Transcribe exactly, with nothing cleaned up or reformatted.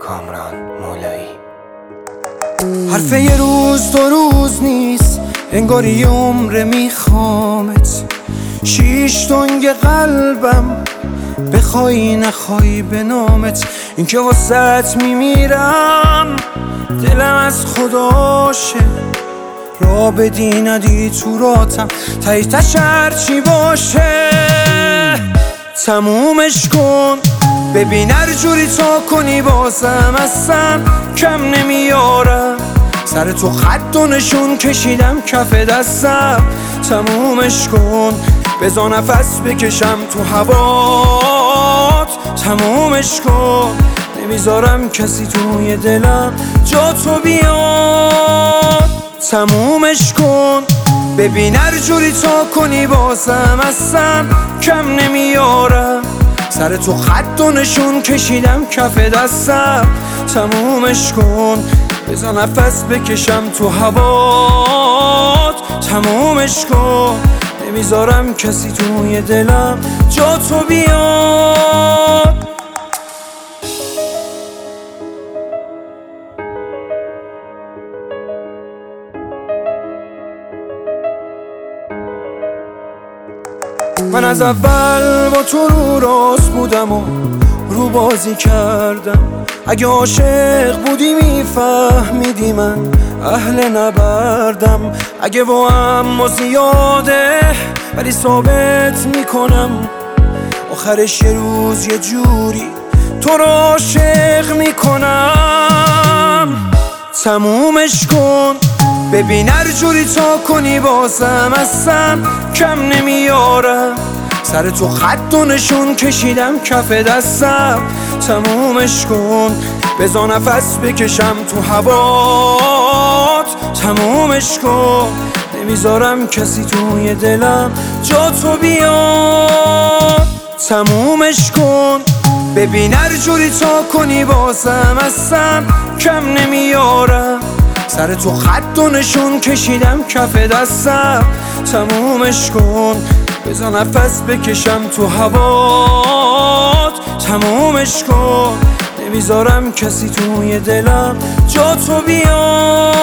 کامران مولایی. حرف یه روز دو روز نیست، انگاری یه عمره میخوامت. شیش تنگ قلبم بخوای نخوای به نامت. این که واسط میمیرم دلم از خداشه، را بدی ندی تو راتم تایی تشر چی باشه. تمومش کن ببین هر جوری تا کنی بازم اصلا کم نمیارم. سر تو خط و نشون کشیدم کف دستم. تمومش کن بذار نفس بکشم تو هوات. تمومش کن نمیذارم کسی توی دلم جا تو بیاد. تمومش کن ببین هر جوری تا کنی بازم اصلا کم نمیارم. سر تو خط و نشون کشیدم کف دستم. تمومش کن بذار نفس بکشم تو هوات. تمومش کن نمیذارم کسی توی دلم جا تو بیاد. من از اول با تو رو راست بودم و رو بازی کردم. اگه عاشق بودی میفهمیدی من اهل نبردم. اگه با هم زیاده ولی ثابت میکنم آخرش یه روز یه جوری تو رو عاشق میکنم. تمومش کن ببین هر جوری تا کنی بازم اصلا کم نمیارم. سر تو خط و نشون کشیدم کف دستم. تمومش کن بذار نفس بکشم تو هوات. تمومش کن نمیذارم کسی توی دلم جا تو بیاد. تمومش کن ببین هر جوری تا کنی بازم اصلا کم نمیارم. سر تو خط و نشون کشیدم کف دستم. تمومش کن بذار نفس بکشم تو هوات. تمومش کن نمیذارم کسی توی دلم جا تو بیاد.